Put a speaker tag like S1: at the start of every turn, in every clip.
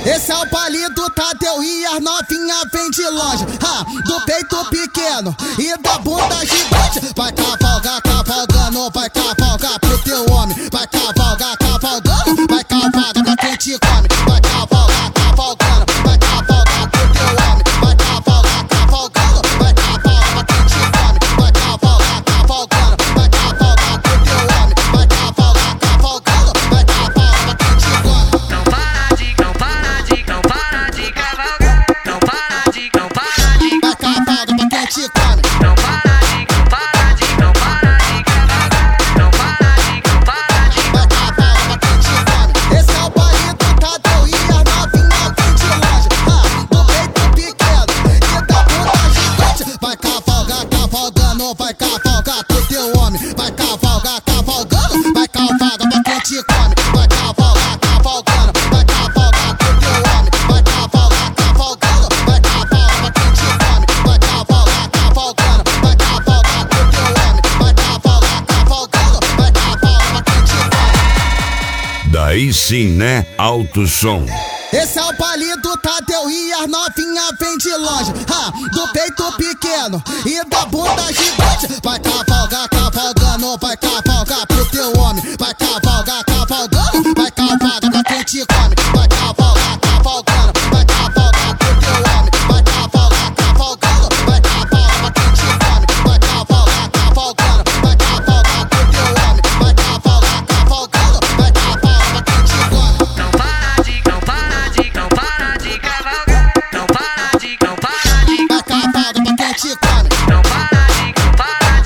S1: Esse é o palito Tadeu e as novinha vem de longe. Do peito pequeno e da bunda gigante. Vai cavalgar, cavalgando, vai cavalgar pro teu homem. Vai cavalgar, cavalgando, vai cavalgar pra quem te come. Vai cavalgar, cavalgando, vai cavalgar pro teu homem. Vai cavalgar, cavalgando, vai cavalgar pra quem te come. Vai cavalgar, cavalgando, vai cavalgar pro teu homem. Vai cavalgar, cavalgando, vai cavalgar pra quem te come.
S2: Não para de cavalgar. Não para de cavalgar.
S1: Vai cavalgar pra quem te come.
S2: Não para de cavalgar. Não para de cavalgar.
S1: Vai cavalgar pra quem te come. Esse é o palito Tadeu e as novinha vem de longe. Do peito pequeno e da bunda gigante. Vai cavalgar, cavalgando, vai cavalgar pro teu homem. Vai cavalgar, cavalgando, vai cavalgar pra quem te come. Vai cavalgar, cavalgando, vai cavalgar pro teu homem. Vai cavalgar, cavalgando, vai cavalgar pra quem te come. Vai cavalgar, cavalgando, vai cavalgar pro teu homem. Vai cavalgar, cavalgando, vai cavalgar pra quem te come.
S3: Daí sim, né? Alto som.
S1: Esse é o palito Tadeu e as novinha vem de longe. Do peito pequeno e da bunda gigante. Vai cavalgar, cavalgando, vai cavalgar pro teu homem. Vai cavalgar, cavalgando, vai cavalgar pra quem te come. Vai cavalgar, cavalgando, vai cavalgar pro teu homem. Vai cavalgar, cavalgando, vai cavalgar pra quem te come. Vai cavalgar, cavalgando, vai cavalgar pro teu homem. Vai cavalgar, cavalgando, vai cavalgar pra quem te come.
S2: Não para de cavalgar. Não para de cavalgar.
S1: Vai cavalgar pra quem te come.
S2: Não para de cavalgar.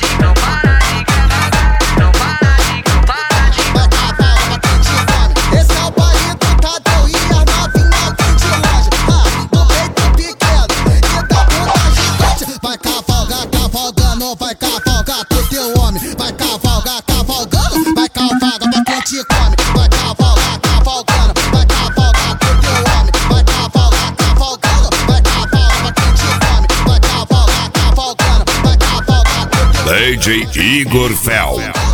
S2: Não para de cavalgar.
S1: Vai cavalgar pra quem te come. Esse é o palito Tadeu e as novinha vem de longe. Do peito pequeno e da bunda gigante. Vai cavalgar, cavalgando, vai cavalgar pro teu homem. Vai cavalgar, cavalgando, vai cavalgar pra quem te come. Vai cavalgar, cavalgando, vai cavalgar pro teu homem. Vai cavalgar, cavalgando, vai cavalgar pra quem te come. Vai cavalgar, cavalgando, vai cavalgar pro teu homem.
S3: DJ Igor Fel.